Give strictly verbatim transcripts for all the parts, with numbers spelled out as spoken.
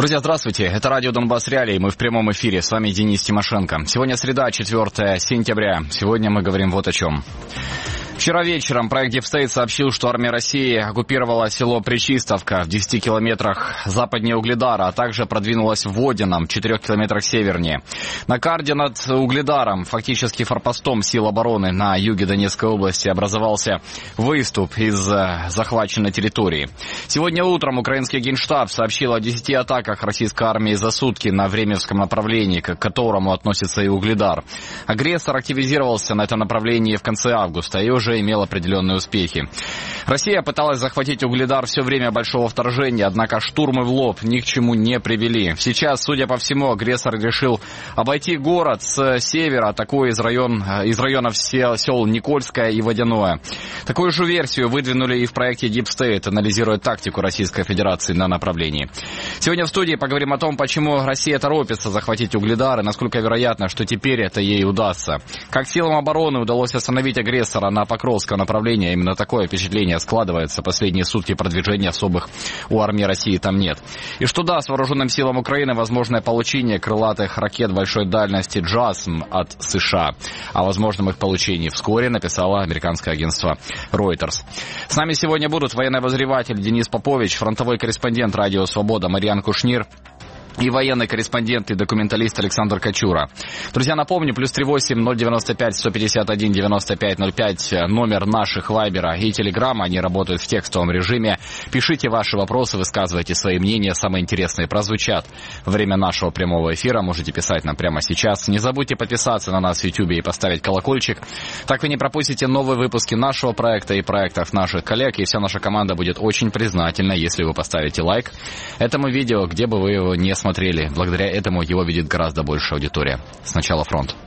Друзья, здравствуйте. Это радио Донбасс Реалии. Мы в прямом эфире. С вами Денис Тимошенко. Сегодня среда, четвёртое сентября. Сегодня мы говорим вот о чем. Вчера вечером проект Deep State сообщил, что армия России оккупировала село Пречистовка в десяти километрах западнее Угледара, а также продвинулась в Водином в четырёх километрах севернее. На карте над Угледаром, фактически форпостом сил обороны на юге Донецкой области, образовался выступ из захваченной территории. Сегодня утром украинский Генштаб сообщил о десяти атаках российской армии за сутки на Времевском направлении, к которому относится и Угледар. Агрессор активизировался на этом направлении в конце августа и уже имел определенные успехи. Россия пыталась захватить Угледар все время большого вторжения, однако штурмы в лоб ни к чему не привели. Сейчас, судя по всему, агрессор решил обойти город с севера, атакуя из, район, из районов сел, сел Никольское и Водяное. Такую же версию выдвинули и в проекте Deep State, анализируя тактику Российской Федерации на направлении. Сегодня в студии поговорим о том, почему Россия торопится захватить Угледар и насколько вероятно, что теперь это ей удастся. Как силам обороны удалось остановить агрессора на Покровском направлении, именно такое впечатление складывается. Последние сутки продвижения особых у армии России там нет. И что даст вооруженным силам Украины возможное получение крылатых ракет большой дальности «Джасм» от США. О возможном их получении вскоре написало американское агентство Reuters. С нами сегодня будут военный обозреватель Денис Попович, фронтовой корреспондент «Радио Свобода» Мариан Кушнир и военный корреспондент и документалист Александр Кочура. Друзья, напомню, плюс три восемь ноль девяносто пять сто пятьдесят один девяносто пять ноль пять номер наших Вайбера и Телеграма. Они работают в текстовом режиме. Пишите ваши вопросы, высказывайте свои мнения. Самые интересные прозвучат во время нашего прямого эфира. Можете писать нам прямо сейчас. Не забудьте подписаться на нас в Ютубе и поставить колокольчик. Так вы не пропустите новые выпуски нашего проекта и проектов наших коллег. И вся наша команда будет очень признательна, если вы поставите лайк этому видео, где бы вы его не смотрели. смотрели. Благодаря этому его видит гораздо больше аудитория. Сначала фронт.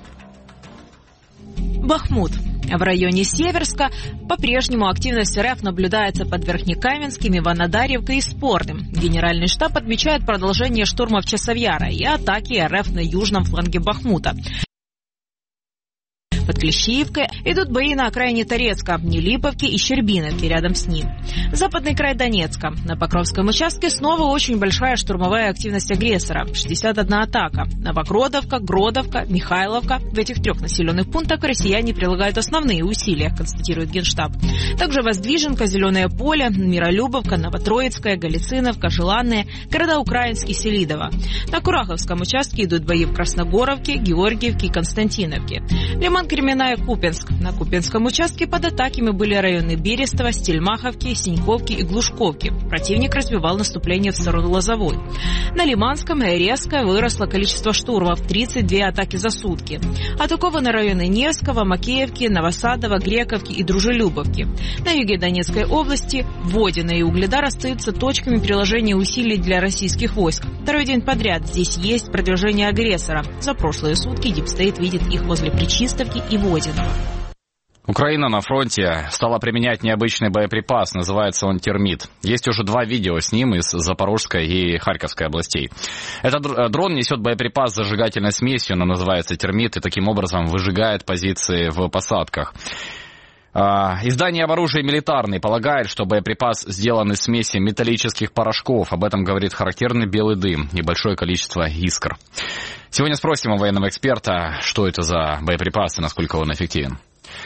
Бахмут. В районе Северска по-прежнему активность РФ наблюдается под Верхнекаменским, Иванодарьевкой и Спорным. Генеральный штаб отмечает продолжение штурмов Часовьяра и атаки РФ на южном фланге Бахмута. Под Клещиевкой идут бои на окраине Торецка, Нелиповки и Щербиновки рядом с ним. Западный край Донецка. На Покровском участке снова очень большая штурмовая активность агрессора. шестьдесят одна атака. Новогродовка, Гродовка, Михайловка. В этих трех населенных пунктах россияне прилагают основные усилия, констатирует Генштаб. Также Воздвиженка, Зеленое поле, Миролюбовка, Новотроицкая, Голицыновка, Желанные, города Украинский, Селидово. На Кураховском участке идут бои в Красногоровке, Георгиевке и Константиновке. Лиман Кременная, Купенск. На Купенском участке под атаками были районы Берестово, Стельмаховки, Синьковки и Глушковки. Противник развивал наступление в сторону Лозовой. На Лиманском резко выросло количество штурмов – тридцать две атаки за сутки. Атакованы районы Невского, Макеевки, Новосадова, Грековки и Дружелюбовки. На юге Донецкой области Водино и Угледар остаются точками приложения усилий для российских войск. Второй день подряд здесь есть продвижение агрессора. За прошлые сутки Deep State видит их возле Пречистовки и Водино. Украина на фронте стала применять необычный боеприпас, называется он термит. Есть уже два видео с ним из Запорожской и Харьковской областей. Этот дрон несет боеприпас с зажигательной смесью, он называется термит, и таким образом выжигает позиции в посадках. Издание об оружии «Милитарный» полагает, что боеприпас сделан из смеси металлических порошков. Об этом говорит характерный белый дым и большое количество искр. Сегодня спросим у военного эксперта, что это за боеприпас и насколько он эффективен.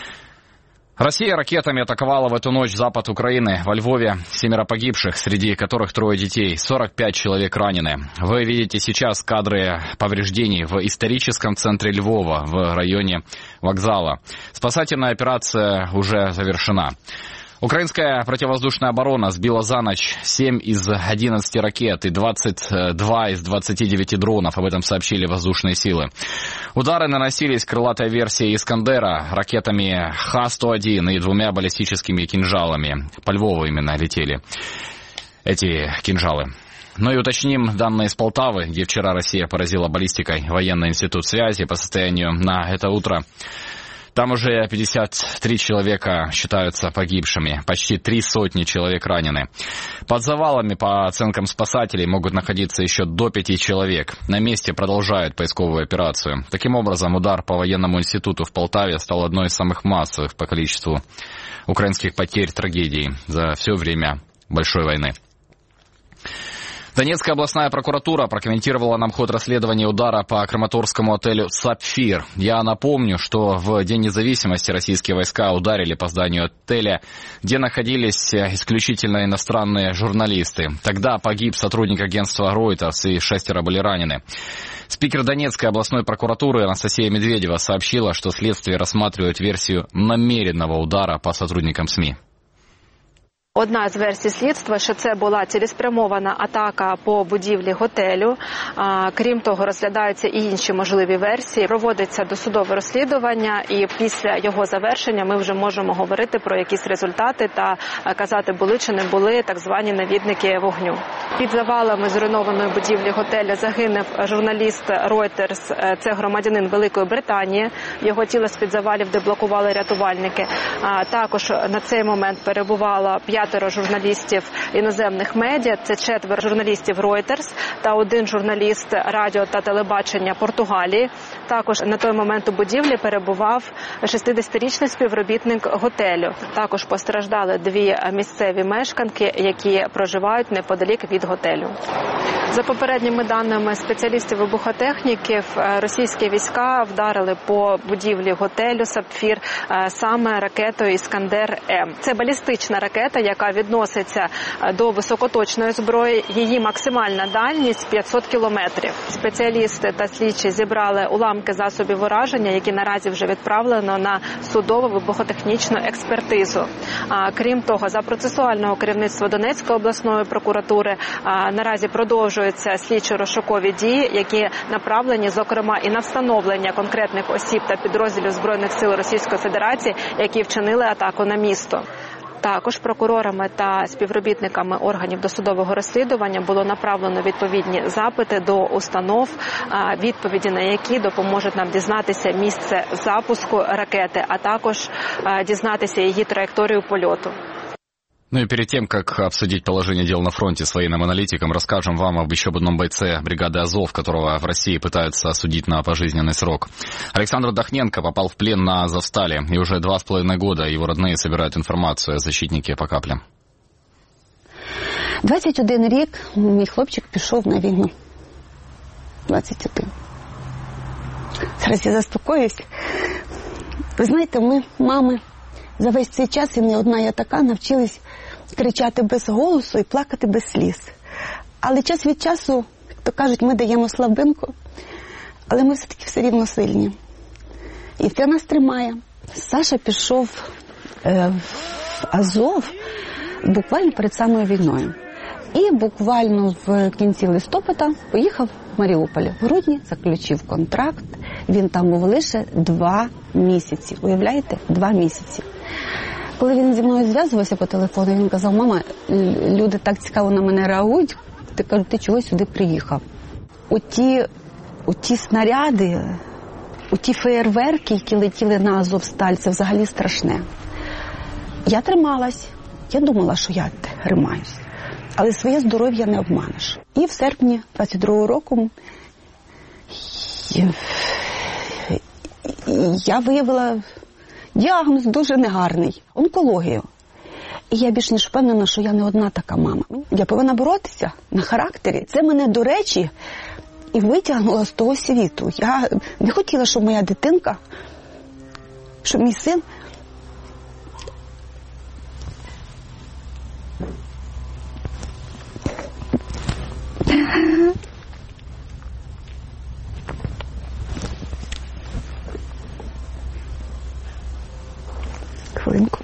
Россия ракетами атаковала в эту ночь запад Украины. Во Львове семеро погибших, среди которых трое детей, сорок пять человек ранены. Вы видите сейчас кадры повреждений в историческом центре Львова, в районе вокзала. Спасательная операция уже завершена. Украинская противовоздушная оборона сбила за ночь семь из одиннадцати ракет и двадцать два из двадцати девяти дронов. Об этом сообщили воздушные силы. Удары наносились крылатой версией «Искандера», ракетами Х сто один и двумя баллистическими кинжалами. По Львову именно летели эти кинжалы. Ну и уточним данные из Полтавы, где вчера Россия поразила баллистикой военный институт связи. По состоянию на это утро там уже пятьдесят три человека считаются погибшими, почти три сотни человек ранены. Под завалами, по оценкам спасателей, могут находиться еще до пяти человек. На месте продолжают поисковую операцию. Таким образом, удар по военному институту в Полтаве стал одной из самых массовых по количеству украинских потерь, трагедий за все время большой войны. Донецкая областная прокуратура прокомментировала нам ход расследования удара по краматорскому отелю «Сапфир». Я напомню, что в День независимости российские войска ударили по зданию отеля, где находились исключительно иностранные журналисты. Тогда погиб сотрудник агентства Reuters и шестеро были ранены. Спикер Донецкой областной прокуратуры Анастасия Медведева сообщила, что следствие рассматривает версию намеренного удара по сотрудникам СМИ. Одна з версій слідства, що це була цілеспрямована атака по будівлі готелю. Крім того, розглядаються і інші можливі версії. Проводиться досудове розслідування, і після його завершення ми вже можемо говорити про якісь результати та казати, були чи не були так звані навідники вогню. Під завалами зруйнованої будівлі готеля загинув журналіст Reuters, це громадянин Великої Британії. Його тіло з-під завалів деблокували рятувальники. Також на цей момент перебувало п'ятеро журналістів іноземних медіа, це четверо журналістів Reuters та один журналіст радіо та телебачення Португалії. Також на той момент у будівлі перебував шістдесятирічний співробітник готелю. Також постраждали дві місцеві мешканки, які проживають неподалік від готелю. За попередніми даними спеціалістів-вибухотехніків, російські війська вдарили по будівлі готелю «Сапфір» саме ракетою «Іскандер-М». Це балістична ракета, яка відноситься до високоточної зброї. Її максимальна дальність п'ятсот кілометрів. Спеціалісти та слідчі зібрали уламки засобів ураження, які наразі вже відправлено на судово-вибухотехнічну експертизу. Крім того, за процесуального керівництва Донецької обласної прокуратури наразі продовжуються слідчо-розшукові дії, які направлені, зокрема, і на встановлення конкретних осіб та підрозділів Збройних сил Російської Федерації, які вчинили атаку на місто. Також прокурорами та співробітниками органів досудового розслідування було направлено відповідні запити до установ, відповіді на які допоможуть нам дізнатися місце запуску ракети, а також дізнатися її траєкторію польоту. Ну и перед тем, как обсудить положение дел на фронте с военным аналитиком, расскажем вам об еще одном бойце бригады «Азов», которого в России пытаются осудить на пожизненный срок. Александр Дахненко попал в плен на Азовстале, и уже два с половиной года его родные собирают информацию о защитнике по каплям. двадцять один рік мій хлопчик пішов на війну. двадцять один. Зараз я заспокоюсь. Ви знаєте, ми, мами, за весь цей час, і не одна я така, навчились кричати без голосу і плакати без сліз. Але час від часу, як то кажуть, ми даємо слабинку, але ми все-таки все рівно сильні. І це нас тримає. Саша пішов е, в Азов буквально перед самою війною. І буквально в кінці листопада поїхав в Маріуполь. В грудні заключив контракт. Він там був лише два місяці. Уявляєте? Два місяці. Коли він зі мною зв'язувався по телефону, він казав: мама, люди так цікаво на мене реагують. Ти кажу, ти чого сюди приїхав? Оті, оті снаряди, оті феєрверки, які летіли на Азовсталь, це взагалі страшне. Я трималась. Я думала, що я тримаюсь. Але своє здоров'я не обманеш. І в серпні двадцять другого року я виявила діагноз дуже негарний – онкологію. І я більш ніж впевнена, що я не одна така мама. Я повинна боротися на характері. Це мене, до речі, і витягнуло з того світу. Я не хотіла, щоб моя дитинка, щоб мій син Хвилинку.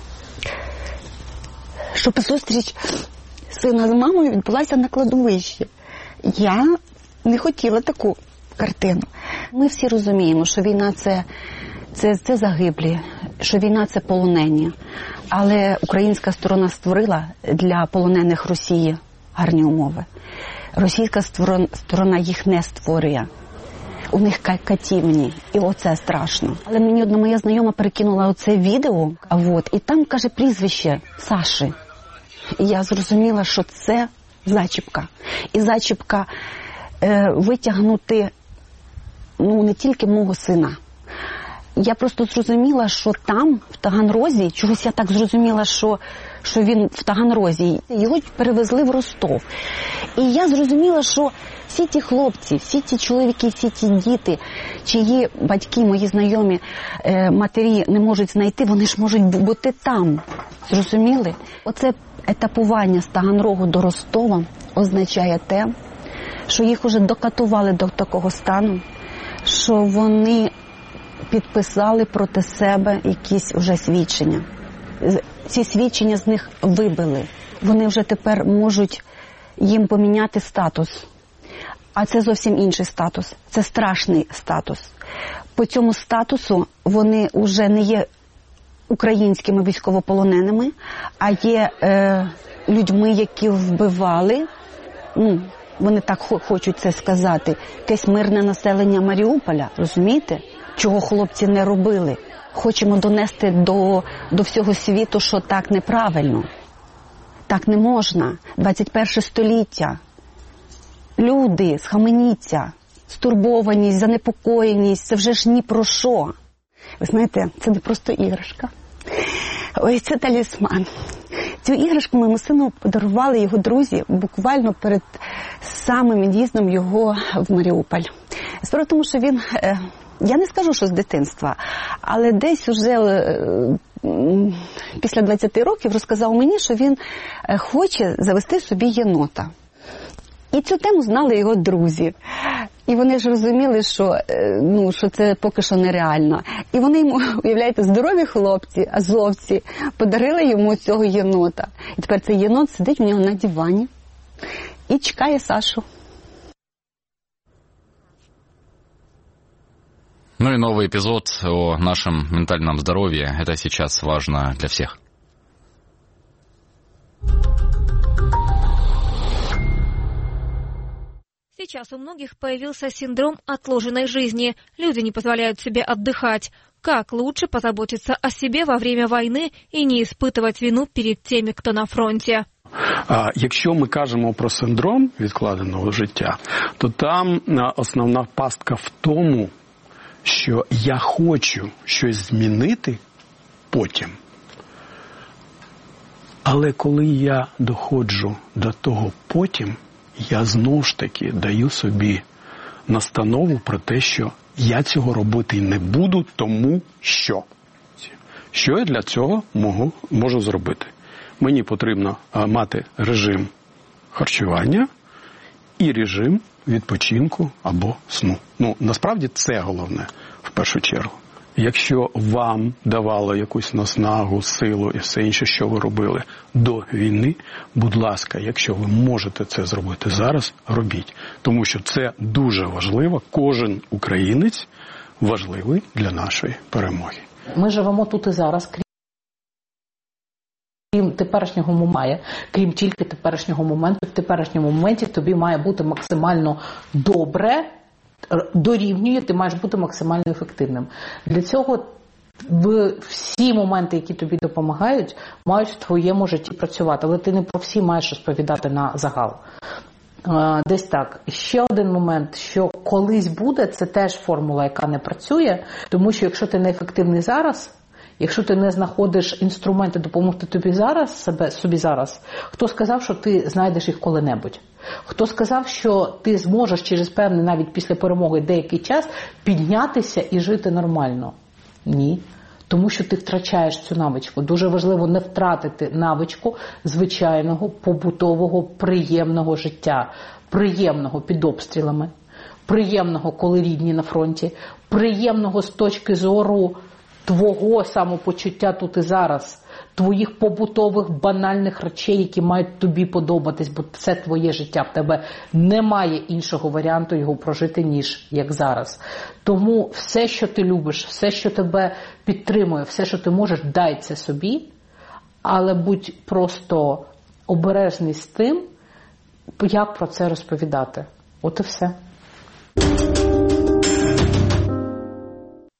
Щоб зустріч сина з мамою відбулася на кладовищі. Я не хотіла таку картину. Ми всі розуміємо, що війна це, це, це загиблі, що війна це полонені. Але українська сторона створила для полонених Росії гарні умови. Російська сторона їх не створює. У них катівні, і оце страшно. Але мені одна моя знайома перекинула оце відео, а от, і там, каже, прізвище Саші. І я зрозуміла, що це зачіпка. І зачіпка е, витягнути, ну, не тільки мого сина. я просто зрозуміла, що там, в Таганрозі, чогось я так зрозуміла, що, що він в Таганрозі, його перевезли в Ростов. І я зрозуміла, що всі ті хлопці, всі ті чоловіки, всі ті діти, чиї батьки, мої знайомі, е, матері не можуть знайти, вони ж можуть бути там. Зрозуміли? Оце етапування з Таганрогу до Ростова означає те, що їх уже докатували до такого стану, що вони підписали проти себе якісь вже свідчення. Ці свідчення з них вибили. Вони вже тепер можуть їм поміняти статус. А це зовсім інший статус. Це страшний статус. По цьому статусу вони вже не є українськими військовополоненими, а є е, людьми, які вбивали, ну, вони так хочуть це сказати, якесь мирне населення Маріуполя, розумієте? Чого хлопці не робили. Хочемо донести до, до всього світу, що так неправильно. Так не можна. двадцять перше століття. Люди, схаменіться, стурбованість, занепокоєність, це вже ж ні про що. Ви знаєте, це не просто іграшка. Ой, це талісман. Цю іграшку моєму сину подарували його друзі буквально перед самим від'їздом його в Маріуполь. Справа в тому, що він, я не скажу, що з дитинства, але десь уже після двадцяти років розказав мені, що він хоче завести собі єнота. І цю тему знали його друзі. І вони ж розуміли, що, ну, що це поки що нереально. І вони йому, уявляєте, здорові хлопці, азовці, подарили йому цього єнота. І тепер цей єнот сидить у нього на дивані і чекає Сашу. Ну и новый эпизод о нашем ментальном здоровье. Это сейчас важно для всех. Сейчас у многих появился синдром отложенной жизни. Люди не позволяют себе отдыхать. Как лучше позаботиться о себе во время войны и не испытывать вину перед теми, кто на фронте? А якщо ми кажемо про синдром відкладеного життя, то там основна пастка в тому, що я хочу щось змінити потім. Але коли я доходжу до того потім, я знову ж таки даю собі настанову про те, що я цього робити не буду, тому що. Що я для цього можу, можу зробити? Мені потрібно мати режим харчування і режим відпочинку або сну. Ну, насправді це головне в першу чергу. Якщо вам давало якусь наснагу, силу і все інше, що ви робили до війни, будь ласка, якщо ви можете це зробити зараз, робіть. Тому що це дуже важливо. Кожен українець важливий для нашої перемоги. Ми живемо тут і зараз, крім теперішнього моменту, крім тільки теперішнього моменту. В теперішньому моменті тобі має бути максимально добре, дорівнює, ти маєш бути максимально ефективним. Для цього всі моменти, які тобі допомагають, мають в твоєму житті працювати. Але ти не про всі маєш розповідати на загал. Десь так. Ще один момент, що колись буде, це теж формула, яка не працює, тому що якщо ти не ефективний зараз, якщо ти не знаходиш інструменти допомогти тобі зараз, себе, собі зараз, хто сказав, що ти знайдеш їх коли-небудь? Хто сказав, що ти зможеш через певний, навіть після перемоги, деякий час піднятися і жити нормально? Ні. Тому що ти втрачаєш цю навичку. Дуже важливо не втратити навичку звичайного, побутового, приємного життя. Приємного під обстрілами, приємного, коли рідні на фронті, приємного з точки зору твого самопочуття тут і зараз, твоїх побутових банальних речей, які мають тобі подобатись, бо це твоє життя, в тебе немає іншого варіанту його прожити, ніж як зараз. Тому все, що ти любиш, все, що тебе підтримує, все, що ти можеш, дай це собі, але будь просто обережний з тим, як про це розповідати. От і все.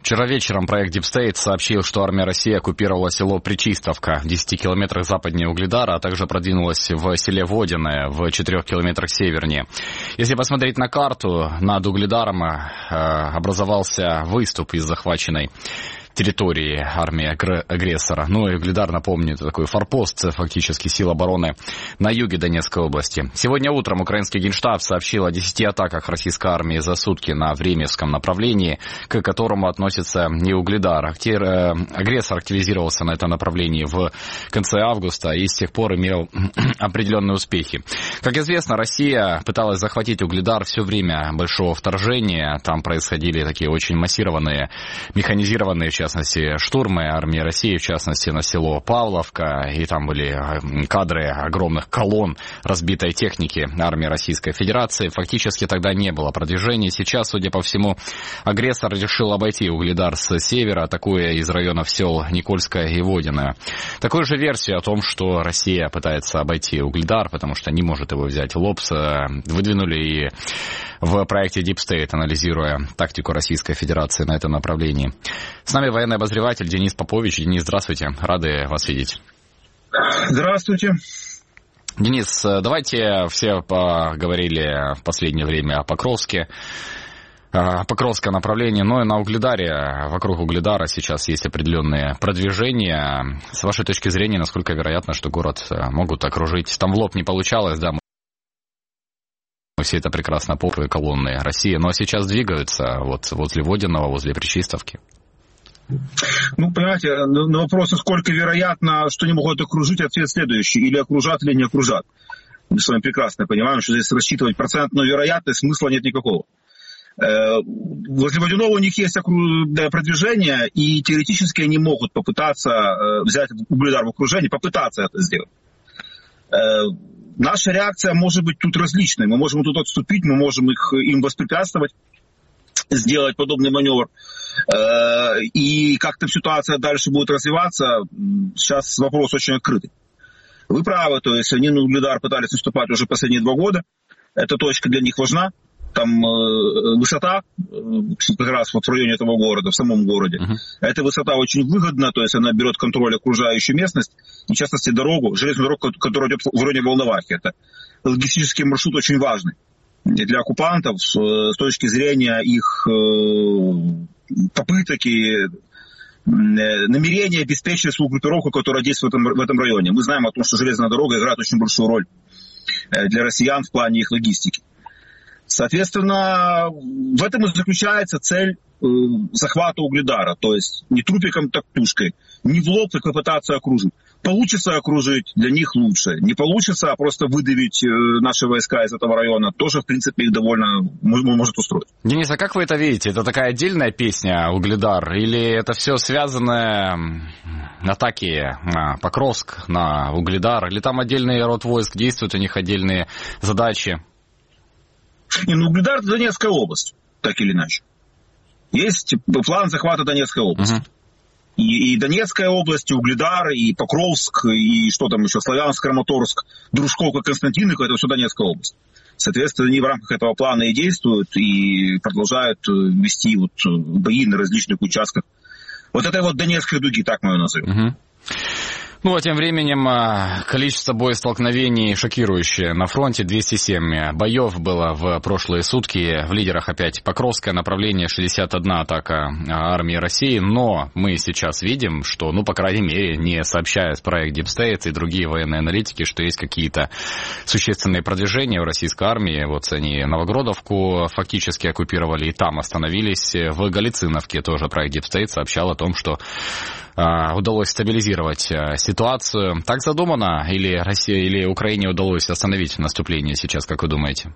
Вчера вечером проект Deep State сообщил, что армия России оккупировала село Причистовка в десяти километрах западнее Угледара, а также продвинулась в селе Водяное в четырёх километрах севернее. Если посмотреть на карту, над Угледаром э, образовался выступ из захваченной территории армии агрессора. Ну и Угледар, напомню, это такой форпост, фактически, сил обороны на юге Донецкой области. Сегодня утром украинский Генштаб сообщил о десяти атаках российской армии за сутки на Времевском направлении, к которому относится и Угледар. Агрессор активизировался на этом направлении в конце августа и с тех пор имел определенные успехи. Как известно, Россия пыталась захватить Угледар все время большого вторжения. Там происходили такие очень массированные, механизированные, в частности, В частности, штурмы армии России, в частности, на село Павловка, и там были кадры огромных колонн разбитой техники армии Российской Федерации. Фактически тогда не было продвижения. Сейчас, судя по всему, агрессор решил обойти Угледар с севера, атакуя из районов сел Никольское и Водяное. Такую же версию о том, что Россия пытается обойти Угледар, потому что не может его взять в лоб, выдвинули и в проекте Deep State, анализируя тактику Российской Федерации на этом направлении. С нами военный обозреватель Денис Попович. Денис, здравствуйте. Рады вас видеть. Здравствуйте. Денис, давайте все поговорили в последнее время о Покровске. Покровское направление, но и на Угледаре, вокруг Угледара сейчас есть определенные продвижения. С вашей точки зрения, насколько вероятно, что город могут окружить? Там в лоб не получалось, да, мы все это прекрасно помним, колонны России, но сейчас двигаются вот возле Водяного, возле Причистовки. Ну, понимаете, на вопрос, насколько вероятно, что они могут окружить, ответ следующий. Или окружат, или не окружат. Мы с вами прекрасно понимаем, что здесь рассчитывать процентную вероятность смысла нет никакого. Возле Водяного у них есть продвижение, и теоретически они могут попытаться взять Угледар в окружение, попытаться это сделать. Наша реакция может быть тут различной. Мы можем тут отступить, мы можем их, им воспрепятствовать, сделать подобный маневр. И как-то ситуация дальше будет развиваться. Сейчас вопрос очень открытый. Вы правы, то есть они на Угледар пытались наступать уже последние два года. Эта точка для них важна. Там высота, как раз вот в районе этого города, в самом городе. Uh-huh. Эта высота очень выгодна, то есть она берет контроль окружающую местность, и в частности дорогу, железную дорогу, которая идет в районе Волновахи. Это логистический маршрут очень важный для оккупантов с точки зрения их попыток и намерения обеспечить свою группировку, которая действует в этом, в этом районе. Мы знаем о том, что железная дорога играет очень большую роль для россиян в плане их логистики. Соответственно, в этом и заключается цель э, захвата Угледара. То есть не трупиком, так пушкой. Не в лоб, так попытаться окружить. Получится окружить, для них лучше. Не получится, а просто выдавить э, наши войска из этого района, тоже, в принципе, их довольно может устроить. Денис, а как вы это видите? Это такая отдельная песня Угледар? Или это все связанное атаки на Покровск, на Угледар? Или там отдельный род войск действует, у них отдельные задачи? Не, ну, Угледар — это Донецкая область, так или иначе. Есть план захвата Донецкой области. Uh-huh. И, и Донецкая область, и Угледар, и Покровск, и что там еще, Славянск, Краматорск, Дружковка, Константиновка — это все Донецкая область. Соответственно, они в рамках этого плана и действуют, и продолжают вести вот бои на различных участках. Вот это вот Донецкой дуги, так мы ее назовем. Uh-huh. Ну, а тем временем количество боестолкновений шокирующее. На фронте двести семь боев было в прошлые сутки. В лидерах опять Покровское направление, шестьдесят одна атака армии России. Но мы сейчас видим, что, ну, по крайней мере, не сообщают проект Deep State и другие военные аналитики, что есть какие-то существенные продвижения в российской армии. Вот они Новогродовку фактически оккупировали и там остановились. В Галициновке тоже проект Deep State сообщал о том, что удалось стабилизировать ситуацию. Так задумано? Или России, или Украине удалось остановить наступление сейчас, как вы думаете?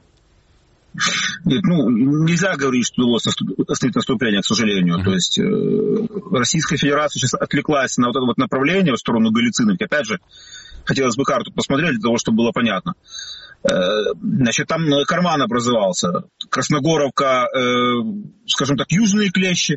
Нет, ну, нельзя говорить, что удалось остановить наступление, к сожалению. Mm-hmm. То есть э, Российская Федерация сейчас отвлеклась на вот это вот направление в сторону Галициновки. Опять же, хотелось бы карту посмотреть для того, чтобы было понятно. Э, значит, там карман образовался. Красногоровка, э, скажем так, южные клещи.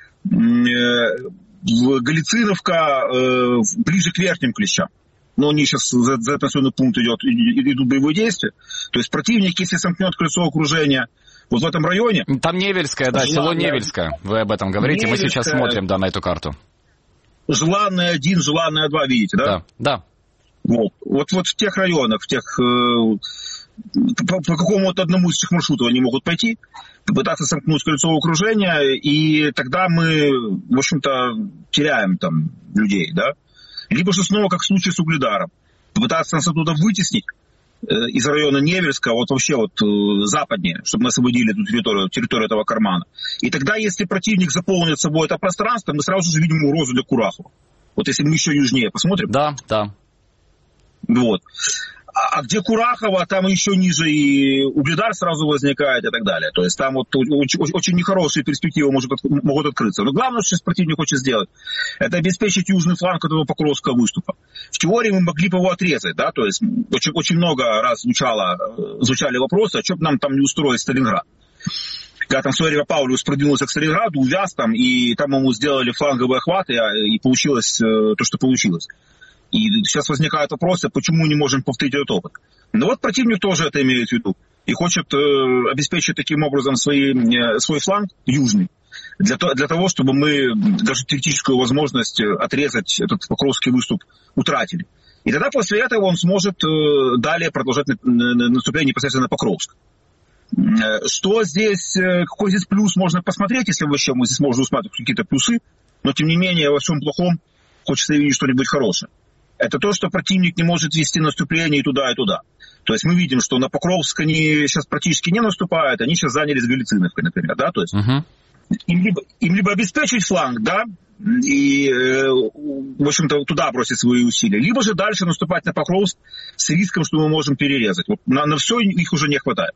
Э, Галициновка э, ближе к верхним клещам. Но они сейчас за, за этот населенный пункт идет, идут боевые действия. То есть противник, если сомкнет кольцо окружения, Вот в этом районе... Там Невельское, да, желанное... село Невельское. Вы об этом говорите. Невельское... Мы сейчас смотрим, да, на эту карту. Желанное один, желанное два, видите, да? Да, да. Вот, вот, вот в тех районах, в тех... Э, по, по какому-то одному из этих маршрутов они могут пойти, попытаться сомкнуть кольцо окружения, и тогда мы, в общем-то, теряем там людей, да? Либо же снова, как в случае с Угледаром, попытаться нас оттуда вытеснить э, из района Невельска, вот вообще вот э, западнее, чтобы мы освободили эту территорию, территорию этого кармана. И тогда, если противник заполнит собой это пространство, мы сразу же видим угрозу для Курахова. Вот если мы еще южнее посмотрим. Да, да. Вот. А где Курахово, там еще ниже и Угледар сразу возникает и так далее. То есть там вот очень, очень нехорошие перспективы может, могут открыться. Но главное, что сейчас противник хочет сделать, это обеспечить южный фланг этого Покровского выступа. В теории мы могли бы его отрезать, да, то есть очень, очень много раз звучало, звучали вопросы, а что бы нам там не устроить Сталинград. Когда там Сория Паулюс продвинулся к Сталинграду, увяз там, и там ему сделали фланговые охваты, и получилось то, что получилось. И сейчас возникают вопросы, почему не можем повторить этот опыт. Но вот противник тоже это имеет в виду. И хочет э, обеспечить таким образом свои, э, свой фланг южный. Для, то, для того, чтобы мы даже теоретическую возможность отрезать этот Покровский выступ утратили. И тогда после этого он сможет э, далее продолжать на, на, наступление непосредственно на Покровск. Э, что здесь, э, какой здесь плюс можно посмотреть, если вообще мы здесь можем усматривать какие-то плюсы. Но тем не менее во всем плохом хочется видеть что-нибудь хорошее. Это то, что противник не может вести наступление и туда, и туда. То есть мы видим, что на Покровск они сейчас практически не наступают, они сейчас занялись Галициновкой, например, да, то есть uh-huh. им, либо, им либо обеспечить фланг, да, и, э, в общем-то, туда бросить свои усилия, либо же дальше наступать на Покровск с риском, что мы можем перерезать. Вот на, на все их уже не хватает.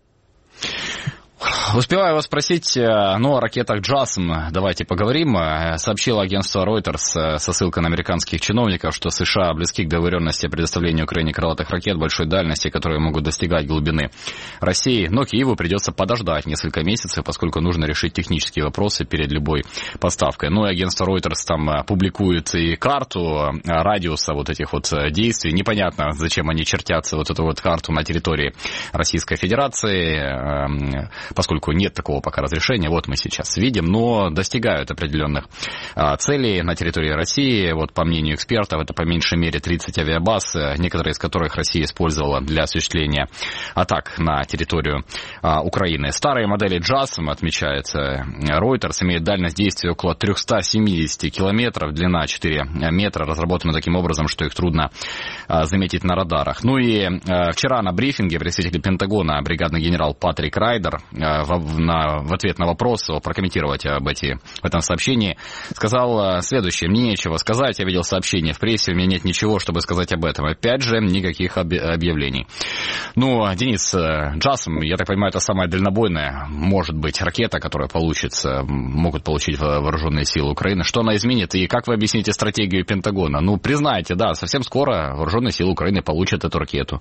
Успеваю вас спросить, ну, о ракетах джасм давайте поговорим. Сообщило агентство Reuters со ссылкой на американских чиновников, что США близки к договоренности о предоставлении Украине крылатых ракет большой дальности, которые могут достигать глубины России. Но Киеву придется подождать несколько месяцев, поскольку нужно решить технические вопросы перед любой поставкой. Ну и агентство Reuters там публикует и карту радиуса вот этих вот действий. Непонятно, зачем они чертятся вот эту вот карту на территории Российской Федерации, поскольку нет такого пока разрешения, вот мы сейчас видим, но достигают определенных а, целей на территории России. Вот по мнению экспертов, это по меньшей мере тридцать авиабаз, некоторые из которых Россия использовала для осуществления атак на территорию а, Украины. Старые модели джасм, отмечается Reuters, имеют дальность действия около триста семьдесят километров, длина четыре метра, разработаны таким образом, что их трудно а, заметить на радарах. Ну и а, вчера на брифинге представитель Пентагона, бригадный генерал Патрик Райдер, В, на, в ответ на вопрос, прокомментировать об эти, в этом сообщении, сказал следующее: мне нечего сказать, я видел сообщение в прессе, у меня нет ничего, чтобы сказать об этом. Опять же, никаких объявлений. Ну, Денис, джасм, я так понимаю, это самая дальнобойная, может быть, ракета, которая получится, могут получить вооруженные силы Украины. Что она изменит и как вы объясните стратегию Пентагона? Ну, признайте, да, совсем скоро вооруженные силы Украины получат эту ракету.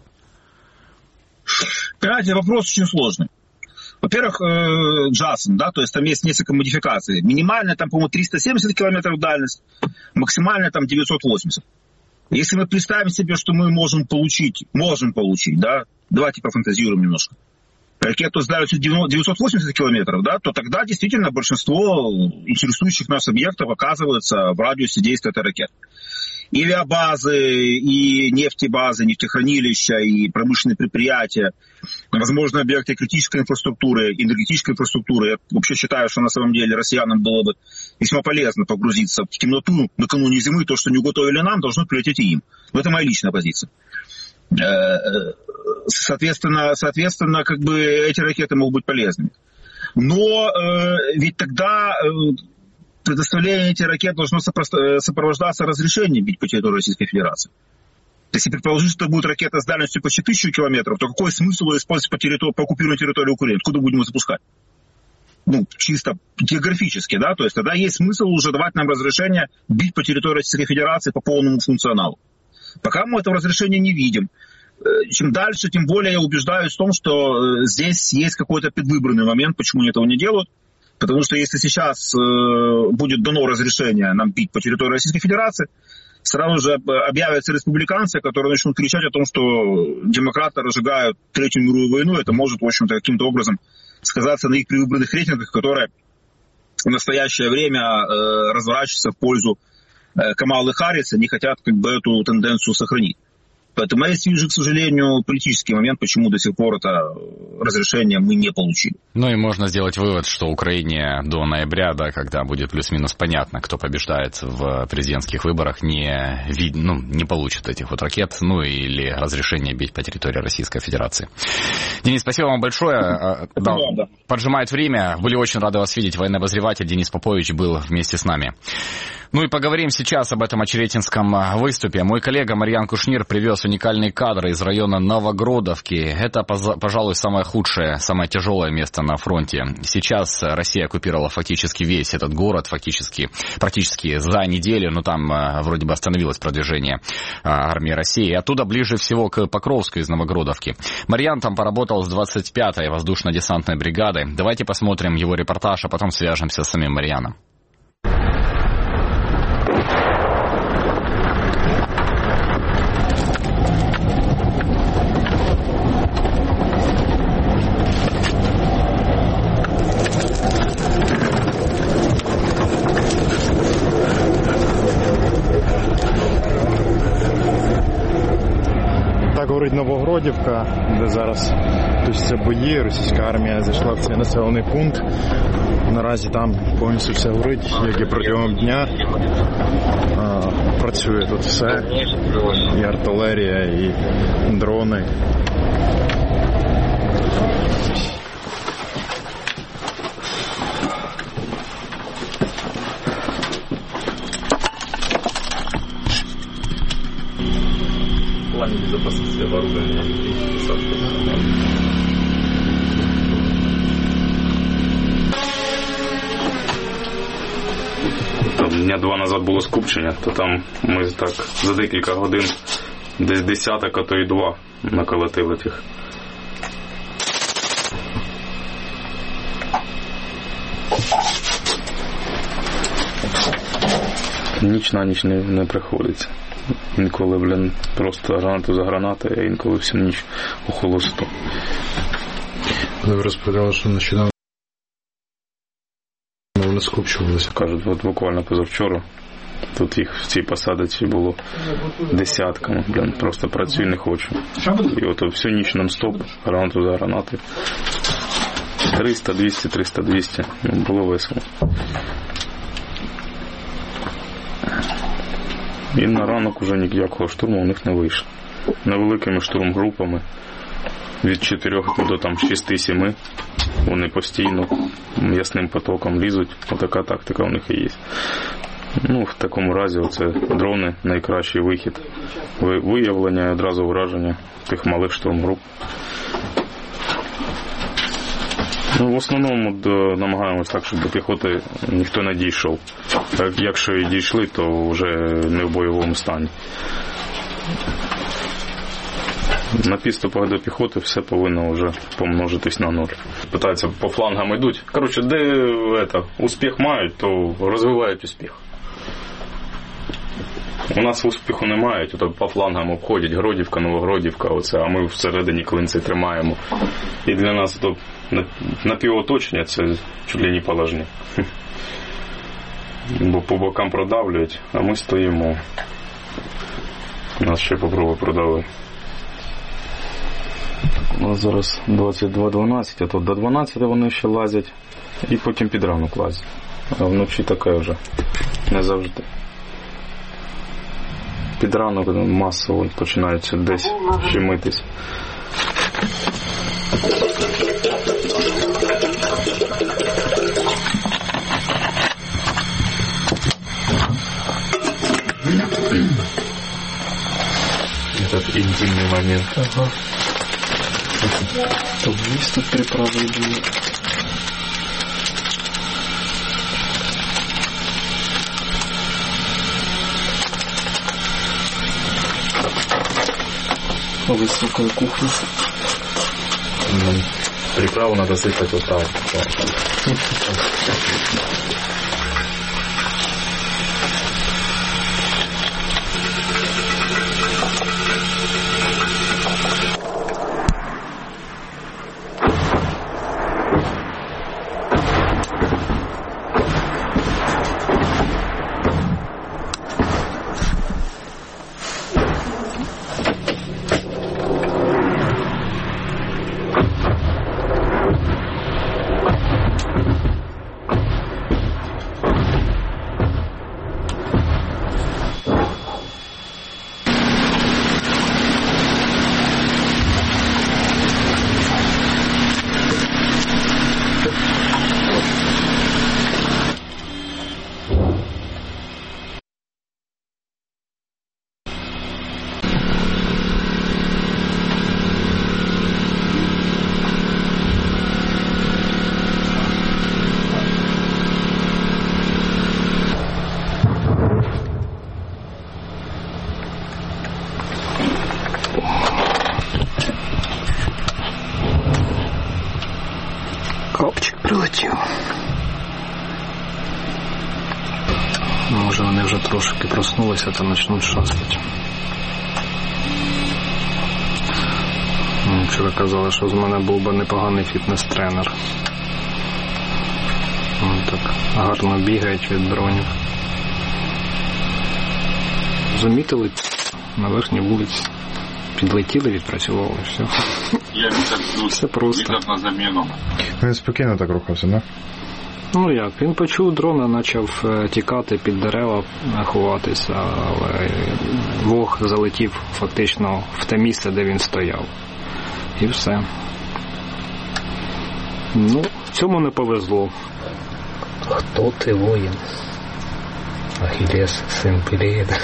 Понимаете, вопрос очень сложный. Во-первых, джасм, да, то есть там есть несколько модификаций. Минимальная там, по-моему, триста семьдесят километров дальность, максимальная там девятьсот восемьдесят. Если мы представим себе, что мы можем получить, можем получить, да, давайте пофантазируем немножко, ракету с дальностью девятьсот восемьдесят километров, да, то тогда действительно большинство интересующих нас объектов оказывается в радиусе действия этой ракеты. И авиабазы, и нефтебазы, нефтехранилища, и промышленные предприятия, возможно, объекты критической инфраструктуры, энергетической инфраструктуры. Я вообще считаю, что на самом деле россиянам было бы весьма полезно погрузиться в темноту накануне зимы. То, что не уготовили нам, должно прилететь и им. Но это моя личная позиция. Соответственно, соответственно, как бы эти ракеты могут быть полезными. Но ведь тогда... предоставление этих ракет должно сопровождаться разрешением бить по территории Российской Федерации. Если предположить, что это будет ракета с дальностью почти тысячу километров, то какой смысл ее использовать по, территории, по оккупированной территории Украины? Откуда будем ее запускать? Ну, чисто географически, да? То есть тогда есть смысл уже давать нам разрешение бить по территории Российской Федерации по полному функционалу. Пока мы этого разрешения не видим. Чем дальше, тем более я убеждаюсь в том, что здесь есть какой-то предвыборный момент, почему они этого не делают. Потому что если сейчас э, будет дано разрешение нам бить по территории Российской Федерации, сразу же объявятся республиканцы, которые начнут кричать о том, что демократы разжигают Третью мировую войну. Это может, в общем-то, каким-то образом сказаться на их предвыборных рейтингах, которые в настоящее время э, разворачиваются в пользу э, Камалы Харрис, они хотят как бы эту тенденцию сохранить. Поэтому я вижу, к сожалению, политический момент, почему до сих пор это разрешение мы не получили. Ну и можно сделать вывод, что Украине до ноября, да, когда будет плюс-минус понятно, кто побеждает в президентских выборах, не, вид... ну, не получит этих вот ракет, ну или разрешение бить по территории Российской Федерации. Денис, спасибо вам большое. Да, да. Поджимает время. Были очень рады вас видеть. Военный обозреватель Денис Попович был вместе с нами. Ну и поговорим сейчас об этом очеретинском выступе. Мой коллега Марьян Кушнир привез уникальные кадры из района Новогродовки. Это, пожалуй, самое худшее, самое тяжелое место на фронте. Сейчас Россия оккупировала фактически весь этот город, фактически, практически за неделю, но там вроде бы остановилось продвижение армии России. И оттуда ближе всего к Покровску из Новогродовки. Марьян там поработал с двадцать пятой воздушно-десантной бригадой. Давайте посмотрим его репортаж, а потом свяжемся с самим Марьяном. Новогродівка, де зараз точаться бої, російська армія зайшла в цей населений пункт. Наразі там повністю все горить, як і протягом дня. А, працює тут все, і артилерія, і дрони. В плане безопасности оборудования и посадки. Там дня два назад було скупчення, то там ми так за декілька годин десь десяток, а то й два наколотили тих. Ніч на ніч не, не приходиться. Інколи, блін, просто гранату за гранати, а інколи всю ніч у холосту. Ви розповідали, що нещодавно вони скупчувалися. Кажуть, от буквально позавчора тут їх в цій посадці було десятками, блін, просто працюю не хочу. І от всю ніч нон-стоп, гранату за гранати. триста, двісті, триста, двісті, ну, було весело. І на ранок уже ніякого штурму у них не вийшло. Невеликими штурмгрупами від чотирьох до там шести-семи вони постійно ясним потоком лізуть. Отака тактика у них і є. Ну, в такому разі оце дрони найкращий вихід. Виявлення і одразу враження тих малих штурмгруп. Ну, в основному намагаємось так, щоб до піхоти ніхто не дійшов. Якщо і дійшли, то вже не в бойовому стані. На підступах до піхоти все повинно вже помножитись на нуль. Питаються, по флангам йдуть. Коротше, де это, успіх мають, то розвивають успіх. У нас успіху немає, то по флангам обходять Гродівка, Новогродівка, оце, а ми всередині клинці тримаємо. І для нас то напівоточення це чуть ли не положення. Бо по бокам продавлюють, а ми стоїмо. Нас ще попробує продавити. У нас зараз двадцять два дванадцять, а то до дванадцяти вони ще лазять, і потім під ранок лазять. А вночі таке вже не завжди. Під ранок масово починаються десь щемитись. Этот интимный момент. Ага. То вниз тут приправы идут. Высокая кухня. Приправу надо сыпать вот так. трошки проснулися, то почнуть шастати. Вчора казали, що з мене був би непоганий фітнес-тренер. Вони так гарно бігають від дронів. Замітили на верхній вулиці. Підлетіли, відпрацювали, все. Я все просто. На заміну. Він спокійно так рухався, не? Ну як, він почув дрона, почав тікати під дерева, ховатися, але вог залетів фактично в те місце, де він стояв. І все. Ну, цьому не повезло. Хто ти, воїн? Ахілес, син Пелеїда.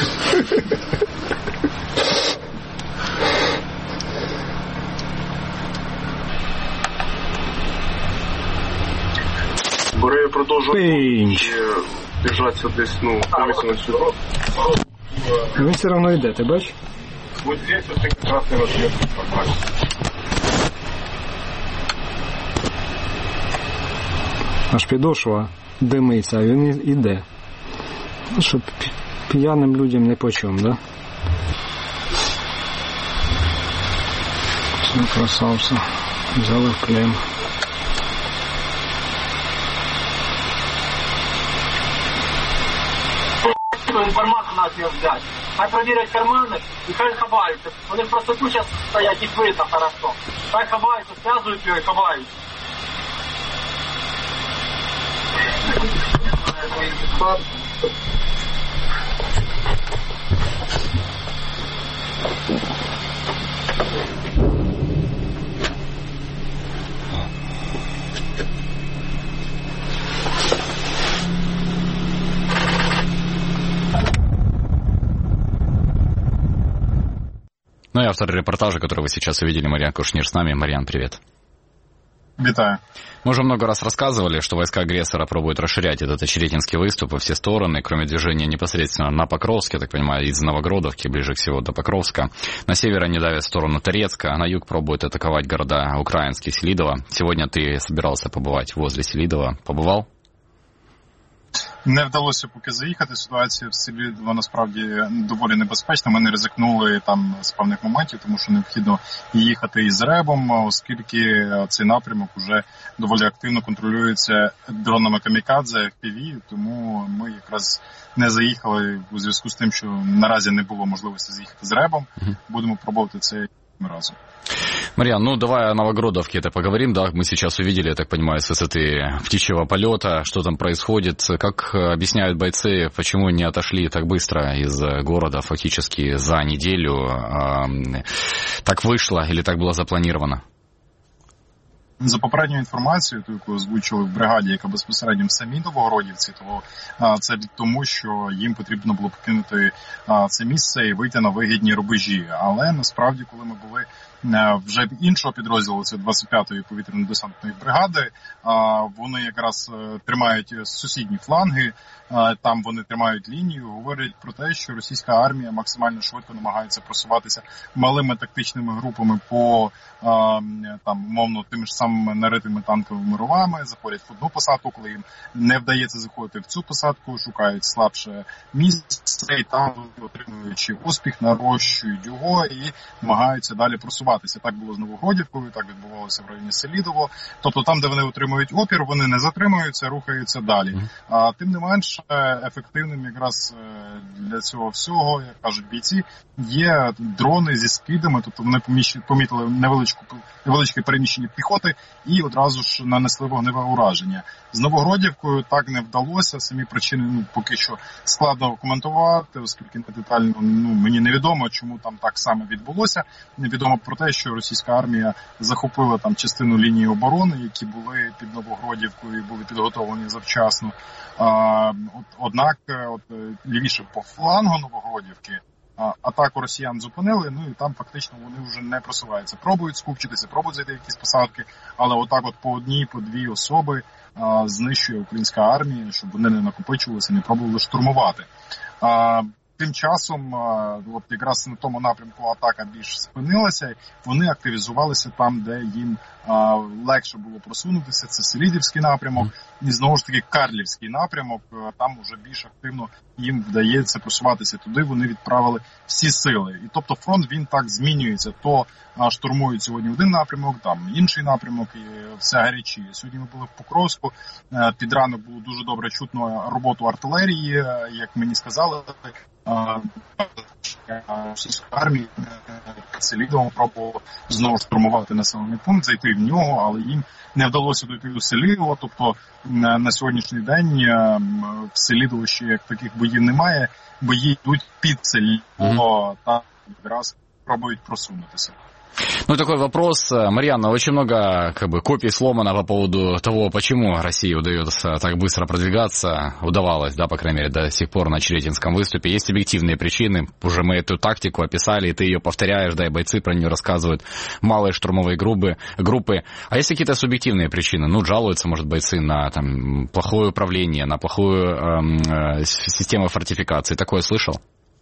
Борея продовжує біжатися десь, ну, повісти на сюди. Він все одно йде, ти бачиш? Ось здесь вот такий красний розмір побачиш. Аж підошва димиться, а він іде. Ну, щоб п'яним людям не по чому, да? Все, красавці. Взяли в плен. Інформацію нас його взяти. Хай провірять кармани і хай ховаються. Вони просто тут зараз стоять, їх видно хорошо. Хай ховаються, зв'язують його і ховають. Ну и автор репортажа, который вы сейчас увидели, Марьян Кушнир с нами. Марьян, привет. Витаю. Мы уже много раз рассказывали, что войска агрессора пробуют расширять этот очеретинский выступ во все стороны, кроме движения непосредственно на Покровске, я так понимаю, из Новогродовки, ближе всего до Покровска. На север они давят в сторону Торецка, а на юг пробуют атаковать города украинские, Селидово. Сегодня ты собирался побывать возле Селидова. Побывал? Не вдалося поки заїхати. Ситуація в селі насправді доволі небезпечна. Ми не ризикнули там з певних моментів, тому що необхідно їхати із ребом, оскільки цей напрямок вже доволі активно контролюється дронами камікадзе, еф пі ві, тому ми якраз не заїхали у зв'язку з тим, що наразі не було можливості заїхати з ребом. Будемо пробувати це разом. Марьян, ну давай о Новогродовке это поговорим, да, мы сейчас увидели, я так понимаю, с высоты птичьего полета, что там происходит, как объясняют бойцы, почему не отошли так быстро из города, фактически за неделю, так вышло или так было запланировано? За попередньою інформацією, яку озвучили в бригаді, яка безпосередньо в самій Новогродівці, то це тому, що їм потрібно було покинути це місце і вийти на вигідні рубежі. Але насправді, коли ми були вже іншого підрозділу, це двадцять п'ятої повітряно-десантної бригади, вони якраз тримають сусідні фланги, там вони тримають лінію, говорять про те, що російська армія максимально швидко намагається просуватися малими тактичними групами по там, умовно, тими ж самими наритими танковими ровами, заходять в одну посадку, коли їм не вдається заходити в цю посадку, шукають слабше місце і там, отримуючи успіх, нарощують його і намагаються далі просуватися. Так було з Новогродівкою, так відбувалося в районі Селідово. Тобто там, де вони отримують опір, вони не затримуються, рухаються далі. А тим не менш, ефективним якраз для цього всього, як кажуть бійці, є дрони зі скидами, тобто вони помітили невеличку, невеличке переміщення піхоти і одразу ж нанесли вогневе ураження. З Новогродівкою так не вдалося, самі причини ну, поки що складно коментувати, оскільки не детально ну, мені невідомо, чому там так саме відбулося. Невідомо про те, що російська армія захопила там частину лінії оборони, які були під Новогродівкою і були підготовлені завчасно. А, от, однак от, лівіше по флангу Новогродівки атаку росіян зупинили, ну і там фактично вони вже не просуваються. Пробують скупчитися, пробують зайти в якісь посадки, але отак от по одній, по дві особи а, знищує українська армія, щоб вони не накопичувалися, не пробували штурмувати. А, тим часом, от якраз на тому напрямку атака більш спинилася, вони активізувалися там, де їм легше було просунутися. Це Селидівський напрямок і, знову ж таки, Карлівський напрямок. Там уже більш активно їм вдається просуватися туди. Вони відправили всі сили. І тобто фронт, він так змінюється. То штурмують сьогодні один напрямок, там інший напрямок, і все гарячіє. Сьогодні ми були в Покровську. Під ранок було дуже добре чутно роботу артилерії, як мені сказали. Російської армії Селидово пробував знову штурмувати населений пункт, зайти в нього, але їм не вдалося дойти до Селидова. Тобто на сьогоднішній день в Селидово ще як таких боїв немає. Бої йдуть під Селидово, та якраз пробують просунутися. Ну, такой вопрос. Марьяна, очень много как бы копий сломано по поводу того, почему России удается так быстро продвигаться. Удавалось, да, по крайней мере, до сих пор на Чретинском выступе. Есть объективные причины. Уже мы эту тактику описали, и ты ее повторяешь, да, и бойцы про нее рассказывают. Малые штурмовые группы. группы. А есть какие-то субъективные причины? Ну, жалуются, может, бойцы на там, плохое управление, на плохую э, систему фортификации. Такое слышал?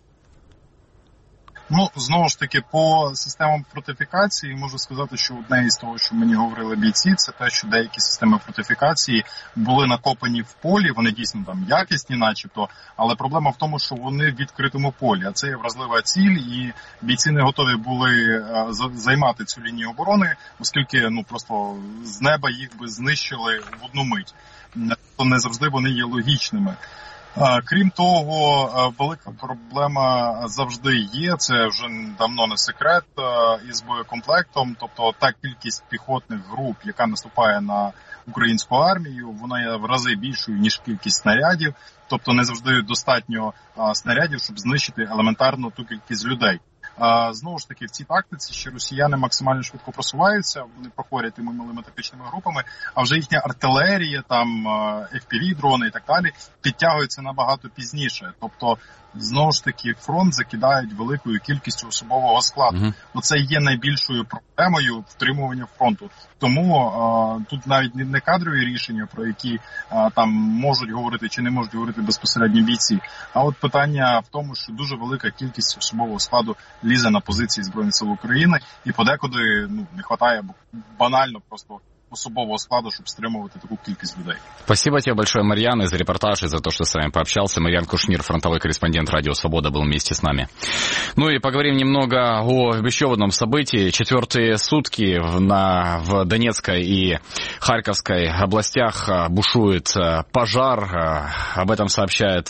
Ну, знову ж таки, по системам фортифікації можу сказати, що одне із того, що мені говорили бійці, це те, що деякі системи фортифікації були накопані в полі, вони дійсно там якісні начебто, але проблема в тому, що вони в відкритому полі, а це є вразлива ціль, і бійці не готові були займати цю лінію оборони, оскільки, ну, просто з неба їх би знищили в одну мить. То не завжди вони є логічними. Крім того, велика проблема завжди є, це вже давно не секрет, із боєкомплектом, тобто та кількість піхотних груп, яка наступає на українську армію, вона є в рази більшою, ніж кількість снарядів, тобто не завжди достатньо снарядів, щоб знищити елементарно ту кількість людей. Знову ж таки, в цій тактиці ще росіяни максимально швидко просуваються, вони проходять тими малими тактичними групами, а вже їхня артилерія, там еф пі ві-дрони і так далі, підтягуються набагато пізніше. Тобто, знову ж таки, фронт закидають великою кількістю особового складу. Mm-hmm. Оце є найбільшою проблемою втримування фронту. Тому а, тут навіть не кадрові рішення, про які а, там можуть говорити чи не можуть говорити безпосередньо бійці, а от питання в тому, що дуже велика кількість особового складу лізе на позиції Збройних сил України, і подекуди ну, не вистачає банально просто особового складу, чтобы стримывать такую кількість людей. Спасибо тебе большое, Марьян, за репортаж и за то, что с вами пообщался. Марьян Кушнир, фронтовой корреспондент Радио Свобода, был вместе с нами. Ну и поговорим немного о еще одном событии. Четвертые сутки на, в Донецкой и Харьковской областях бушует пожар. Об этом сообщает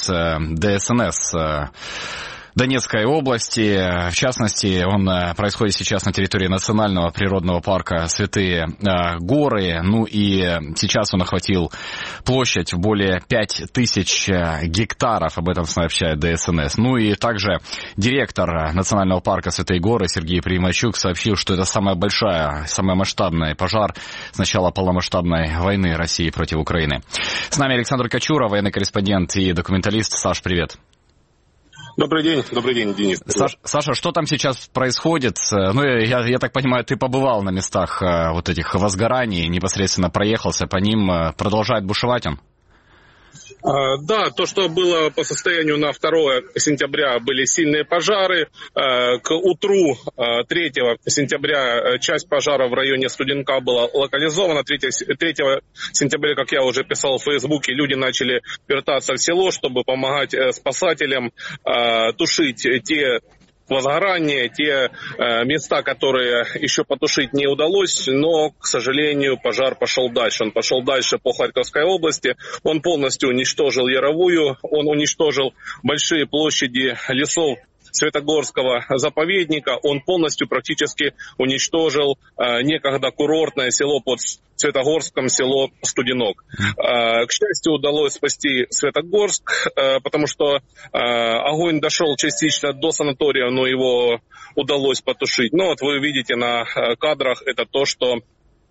ДСНС Донецкой области. В частности, он происходит сейчас на территории национального природного парка Святые Горы. Ну и сейчас он охватил площадь в более пять тысяч гектаров. Об этом сообщает ДСНС. Ну и также директор национального парка Святые Горы Сергей Примачук сообщил, что это самая большая, самый масштабный пожар с начала полномасштабной войны России против Украины. С нами Александр Кочура, военный корреспондент и документалист. Саш, привет. Добрый день, добрый день, Денис. Саш, Саша, что там сейчас происходит? Ну, я, я так понимаю, ты побывал на местах вот этих возгораний, непосредственно проехался по ним. Продолжает бушевать он? Да, то, что было по состоянию на второе сентября, были сильные пожары. К утру третьего сентября часть пожара в районе Студенка была локализована. третьего сентября, как я уже писал в Фейсбуке, люди начали вертаться в село, чтобы помогать спасателям тушить те возгорания, те э, места, которые еще потушить не удалось, но, к сожалению, пожар пошел дальше. Он пошел дальше по Харьковской области, он полностью уничтожил Яровую, он уничтожил большие площади лесов Светогорского заповедника, он полностью практически уничтожил э, некогда курортное село под Светогорском, село Студенок. Э, к счастью, удалось спасти Светогорск, э, потому что э, огонь дошел частично до санатория, но его удалось потушить. Но вот вы видите на кадрах, это то, что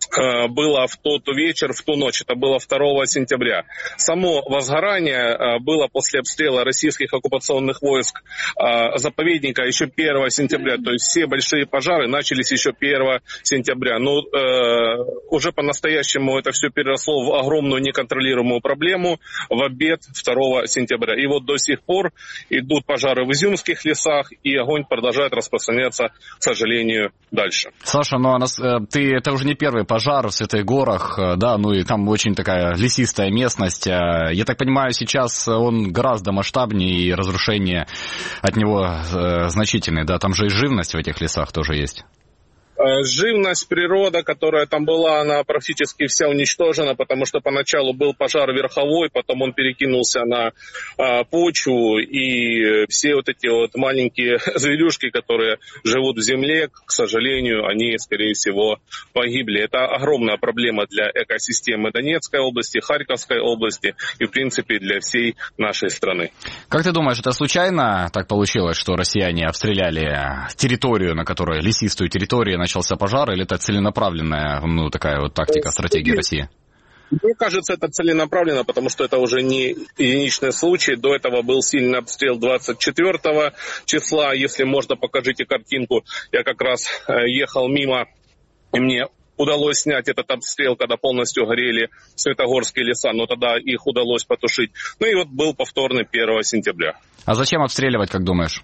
было в тот вечер, в ту ночь, это было второго сентября. Само возгорание было после обстрела российских оккупационных войск заповедника еще первого сентября, то есть все большие пожары начались еще первого сентября. Но э, уже по-настоящему это все переросло в огромную неконтролируемую проблему в обед второго сентября. И вот до сих пор идут пожары в изюмских лесах, и огонь продолжает распространяться, к сожалению, дальше. Саша, ну а нас, ты, это уже не первый пожар в Святых Горах, да, ну и там очень такая лесистая местность. Я так понимаю, сейчас он гораздо масштабнее, и разрушения от него э, значительные, да, там же и живность в этих лесах тоже есть. Живность, природа, которая там была, она практически вся уничтожена, потому что поначалу был пожар верховой, потом он перекинулся на а, почву, и все вот эти вот маленькие зверюшки, которые живут в земле, к сожалению, они, скорее всего, погибли. Это огромная проблема для экосистемы Донецкой области, Харьковской области и, в принципе, для всей нашей страны. Как ты думаешь, это случайно так получилось, что россияне обстреляли территорию, на которой, лесистую территорию, начался пожар, или это целенаправленная, ну, такая вот тактика, стратегия России? Мне кажется, это целенаправленно, потому что это уже не единичный случай. До этого был сильный обстрел двадцать четвёртого числа. Если можно, покажите картинку. Я как раз ехал мимо, и мне удалось снять этот обстрел, когда полностью горели Светогорские леса, но тогда их удалось потушить. Ну и вот был повторный первого сентября. А зачем обстреливать, как думаешь?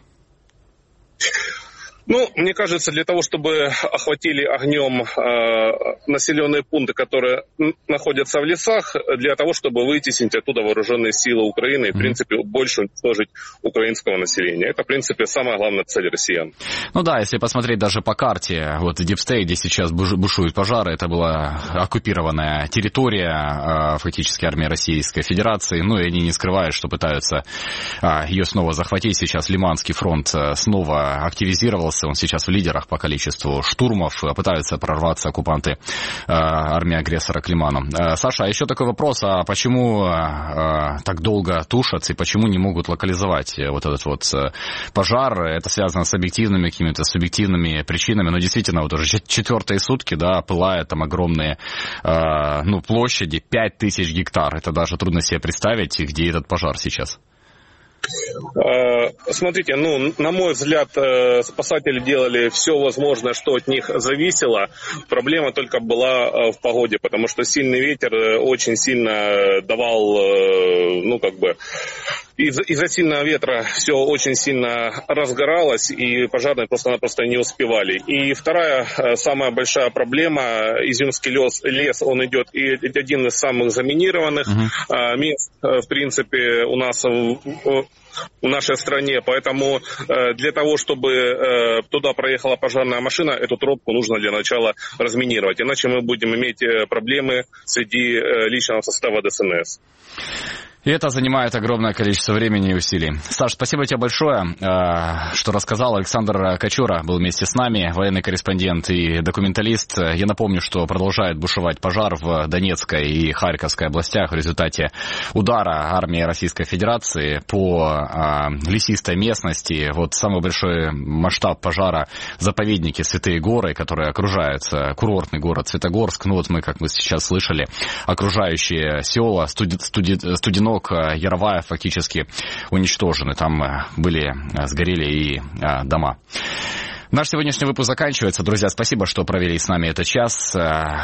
Ну, мне кажется, для того, чтобы охватили огнем э, населенные пункты, которые находятся в лесах, для того, чтобы вытеснить оттуда вооруженные силы Украины и, в принципе, больше уничтожить украинского населения. Это, в принципе, самая главная цель россиян. Ну да, если посмотреть даже по карте, вот Deep State, где сейчас бушуют пожары, это была оккупированная территория, фактически армии Российской Федерации, ну и они не скрывают, что пытаются ее снова захватить. Сейчас Лиманский фронт снова активизировался. Он сейчас в лидерах по количеству штурмов. Пытаются прорваться оккупанты, армии агрессора к Лиману. Саша, а еще такой вопрос. А почему так долго тушатся и почему не могут локализовать вот этот вот пожар? Это связано с объективными какими-то субъективными причинами. Но действительно, вот уже четвертые сутки, да, пылают там огромные, ну, площади, пять тысяч гектар. Это даже трудно себе представить, где этот пожар сейчас. Смотрите, ну, на мой взгляд, спасатели делали все возможное, что от них зависело. Проблема только была в погоде, потому что сильный ветер очень сильно давал, ну, как бы, из- из-за сильного ветра все очень сильно разгоралось, и пожарные просто-напросто не успевали. И вторая, самая большая проблема, изюмский лес, лес он идет, и один из самых заминированных uh-huh. мест, в принципе, у нас в, в нашей стране, поэтому э, для того, чтобы э, туда проехала пожарная машина, эту тропку нужно для начала разминировать, иначе мы будем иметь э, проблемы среди э, личного состава ДСНС. И это занимает огромное количество времени и усилий. Саш, спасибо тебе большое, что рассказал. Александр Качура был вместе с нами, военный корреспондент и документалист. Я напомню, что продолжает бушевать пожар в Донецкой и Харьковской областях в результате удара армии Российской Федерации по лесистой местности. Вот самый большой масштаб пожара в заповеднике Святые Горы, который окружает курортный город Светогорск. Ну вот мы, как мы сейчас слышали, окружающие села, студи, студи, Студенок, Яровая фактически уничтожены. Там были, сгорели и а, дома. Наш сегодняшний выпуск заканчивается. Друзья, спасибо, что провели с нами этот час.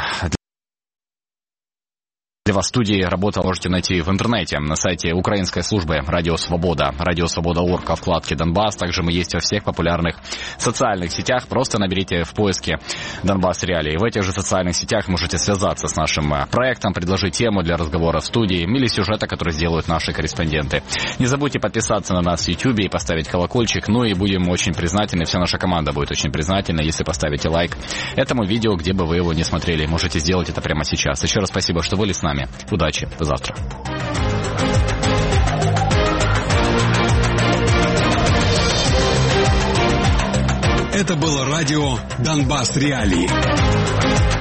Для вас в студии работа можете найти в интернете, на сайте украинской службы Радио Свобода, Радио Свобода точка орг, во вкладке Донбасс. Также мы есть во всех популярных социальных сетях. Просто наберите в поиске Донбасс Реалии. В этих же социальных сетях можете связаться с нашим проектом, предложить тему для разговора в студии или сюжета, который сделают наши корреспонденты. Не забудьте подписаться на нас в YouTube и поставить колокольчик. Ну и будем очень признательны, вся наша команда будет очень признательна, если поставите лайк этому видео, где бы вы его не смотрели. Можете сделать это прямо сейчас. Еще раз спасибо, что были с нами. Удачи. До завтра. Это было радио «Донбасс Реалии».